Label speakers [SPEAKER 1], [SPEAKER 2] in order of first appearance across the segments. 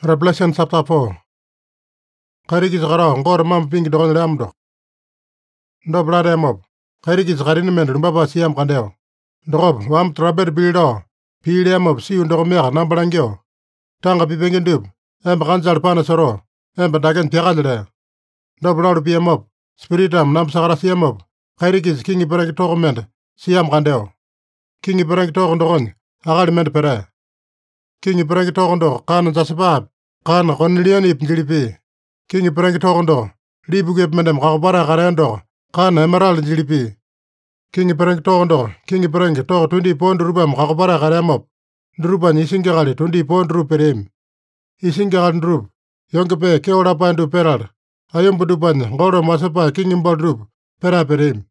[SPEAKER 1] Revelation chapter 4. Kairiki zagara ngor mam pingi dogon lamdo. Do blade mob. Kairiki zagarin men rumbaba siam kandeo. Dogob wam traber bildo. Pile mob siu dogo mer nambalangyo. Tanga pipengin dub. Emba kanjal pana soro. Emba dagen piakalde. Do blado pia mob. Spiritam nam sagara siam mob. Kairiki kingi perek togo men siam kandeo. Kingi perek togo dogon. Agali men pere. Kingi perek togo do kan jasabab. Kan konilian ip njilipi. Kingi perek togo do. Libuge mendem kakabara karendo. Kan emerald njilipi. Kingi perek togo do. Kingi perek togo 20 pond rubam kakabara karemop. Druban isingali 20 pond ruperim. Isingali drub. Yongkepe keola pandu peral. Ayombu duban ngoro masapa kingi mbal drub. Pera perim.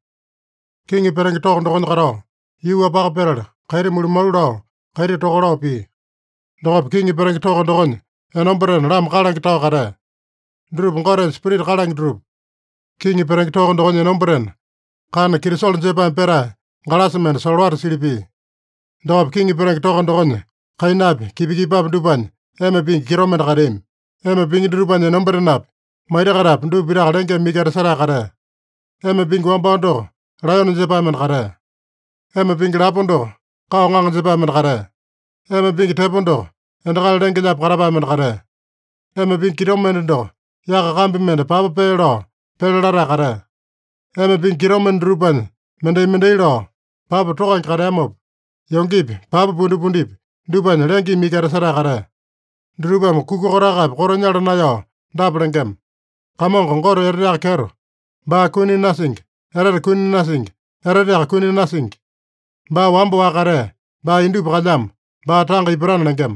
[SPEAKER 1] Kingi perek togo do karo. Iwa baka peral. Kairi mulmaludo. Kairi togo pi. Dogop kingi perek togo dogon. Enombren ram kalang tau kare. Drub ngoren spirit kalang drub. Kingi perek togo dogon enombren. Kan kirisol jepan pera. Ngalasmen solwar silipi. Dogop kingi perek togo dogon. Kainab kibikibab duban. Eme ping kiromen karim. Eme ping druban enombren nap. Maida karap ndu birak lengke mikar sara kare. Eme ping wambando. Rayon jepan men kare. Eme ping rapondo. Kaongang jepan men kare. Eme ping tepondo. Endakal lengke jap karapa men kare. Eme ping kiromen do. Yaka kampi men papa pelo. Pelara kare. Eme ping kiromen druban. Mendei lo. Papa tokan kare amop. Yongkip papa pundip. Duban lengki mikar sara kare. Drubam kuku korakap koronyal na yo. Dap lengkem. Kamong kongkoro erdak kero. Ba kuni nasing. Erer kuni nasing. Erer kuni nasing. Ba wambo wakare. Ba indu pakajam. Ba tanga ibran lengkem.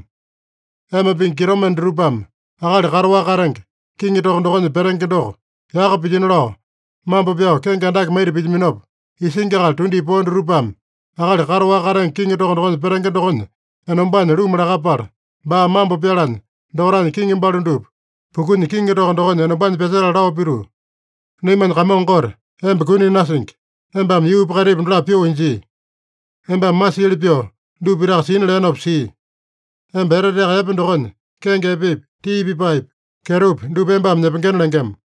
[SPEAKER 1] Eme ping kiromen drubam. Akali karwa kareng. Kingi dogon perengke do. Yaka pijin lo. Mambo biao kengandak meiri pijiminop. Isingal 20 pond rubam. Akali karwa kareng kingi dogon perengke dogon. Enomban rumra kapar. Ba mambo pialan. Doran kingi mbalundup. Pukuni kingi dogon enomban pesera rao piru. Niman kamongkor. Embe kuni nasing. Embam yu pakarib nla pio inji. Embam masil pio. Du pirak sin lenop si. Embere dek epen dogon. Kenge pip. Tibi pipe. Kerup. Du bembam nepengken lengkem.